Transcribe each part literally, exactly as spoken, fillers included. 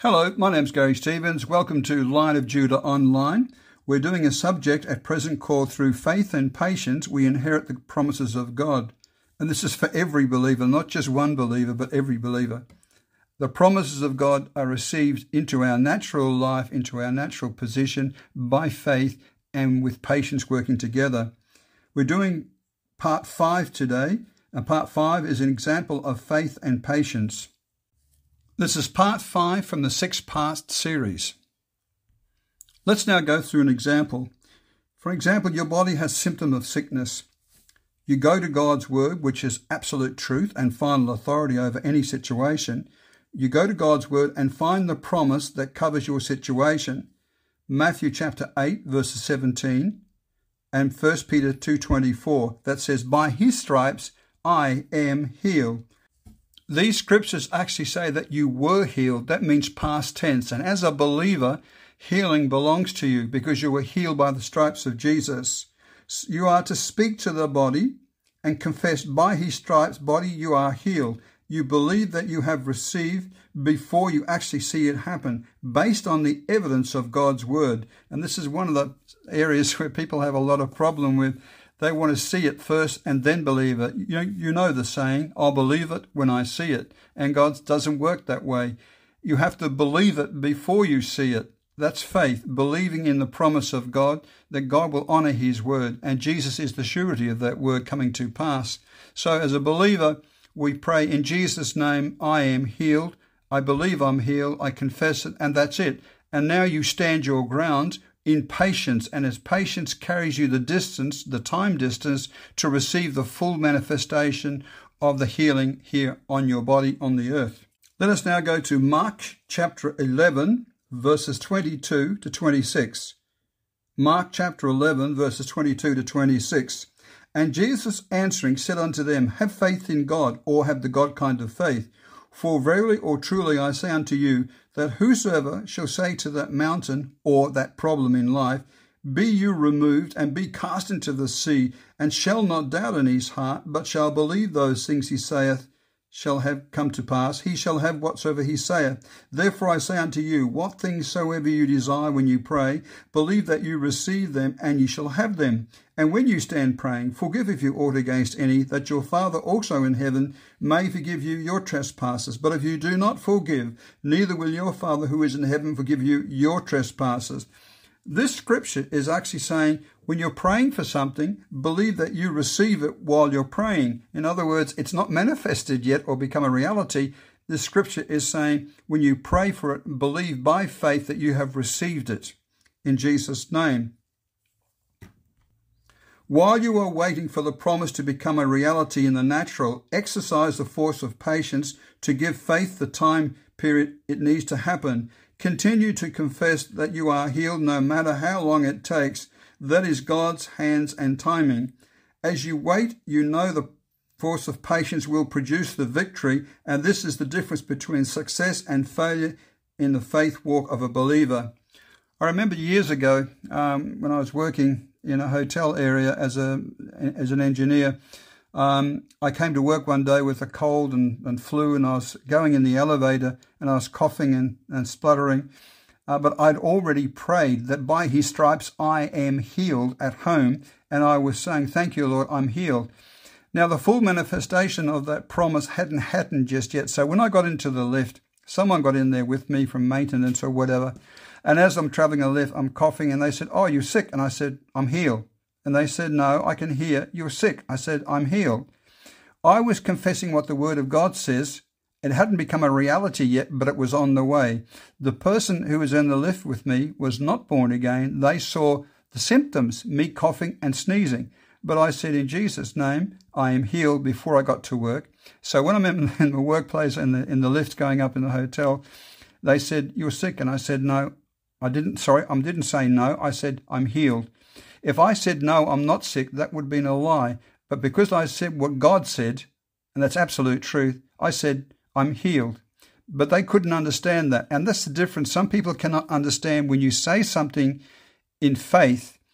Hello, my name's Gary Stevens. Welcome to Lion of Judah Online. We're doing a subject at present called Through Faith and Patience, We Inherit the Promises of God. And this is for every believer, not just one believer, but every believer. The promises of God are received into our natural life, into our natural position by faith and with patience working together. We're doing part five today, and part five is an example of faith and patience. This is part five from the six-part series. Let's now go through an example. For example, your body has symptom of sickness. You go to God's word, which is absolute truth and final authority over any situation. You go to God's word and find the promise that covers your situation. Matthew chapter eight, verses seventeen, and First Peter two twenty-four, that says, "By his stripes I am healed." These scriptures actually say that you were healed. That means past tense. And as a believer, healing belongs to you because you were healed by the stripes of Jesus. You are to speak to the body and confess, by his stripes, body, you are healed. You believe that you have received before you actually see it happen, based on the evidence of God's word. And this is one of the areas where people have a lot of problem with. They want to see it first and then believe it. You know, you know the saying, I'll believe it when I see it. And God doesn't work that way. You have to believe it before you see it. That's faith, believing in the promise of God, that God will honor his word. And Jesus is the surety of that word coming to pass. So as a believer, we pray in Jesus' name, I am healed. I believe I'm healed. I confess it. And that's it. And now you stand your ground in patience, and as patience carries you the distance, the time distance, to receive the full manifestation of the healing here on your body on the earth. Let us now go to Mark chapter eleven, verses twenty-two to twenty-six. Mark chapter eleven, verses twenty-two to twenty-six. "And Jesus answering said unto them, Have faith in God, or have the God kind of faith. For verily or truly I say unto you, that whosoever shall say to that mountain, or that problem in life, Be you removed, and be cast into the sea, and shall not doubt in his heart, but shall believe those things he saith shall have come to pass, he shall have whatsoever he saith. Therefore I say unto you, what things soever you desire when you pray, believe that you receive them, and ye shall have them. And when you stand praying, forgive if you ought against any, that your Father also in heaven may forgive you your trespasses. But if you do not forgive, neither will your Father who is in heaven forgive you your trespasses." This scripture is actually saying, when you're praying for something, believe that you receive it while you're praying. In other words, it's not manifested yet or become a reality. This scripture is saying, when you pray for it, believe by faith that you have received it in Jesus' name. While you are waiting for the promise to become a reality in the natural, exercise the force of patience to give faith the time period it needs to happen. Continue to confess that you are healed no matter how long it takes. That is God's hands and timing. As you wait, you know the force of patience will produce the victory, and this is the difference between success and failure in the faith walk of a believer. I remember years ago um, when I was working in a hotel area as a as an engineer, um, I came to work one day with a cold and, and flu, and I was going in the elevator and I was coughing and, and spluttering. Uh, but I'd already prayed that by his stripes I am healed at home, and I was saying, thank you, Lord, I'm healed. Now, the full manifestation of that promise hadn't happened just yet. So when I got into the lift, someone got in there with me from maintenance or whatever, and as I'm traveling a lift, I'm coughing, and they said, oh, you're sick? And I said, I'm healed. And they said, no, I can hear you're sick. I said, I'm healed. I was confessing what the Word of God says. It hadn't become a reality yet, but it was on the way. The person who was in the lift with me was not born again. They saw the symptoms, me coughing and sneezing. But I said, in Jesus' name, I am healed before I got to work. So when I'm in the workplace, in the, in the lift going up in the hotel, they said, you're sick. And I said, no, I didn't. Sorry, I didn't say no. I said, I'm healed. If I said, no, I'm not sick, that would have been a lie. But because I said what God said, and that's absolute truth, I said, I'm healed. But they couldn't understand that. And that's the difference. Some people cannot understand when you say something in faith,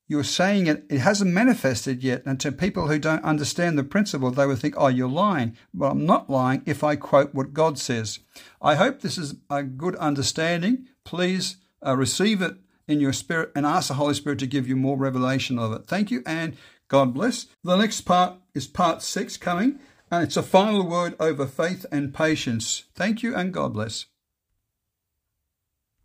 you're saying it, it hasn't manifested yet. And to people who don't understand the principle, they would think, oh, you're lying. Well, I'm not lying if I quote what God says. I hope this is a good understanding. Please uh, receive it in your spirit and ask the Holy Spirit to give you more revelation of it. Thank you, and God bless. The next part is part six coming, and it's a final word over faith and patience. Thank you, and God bless.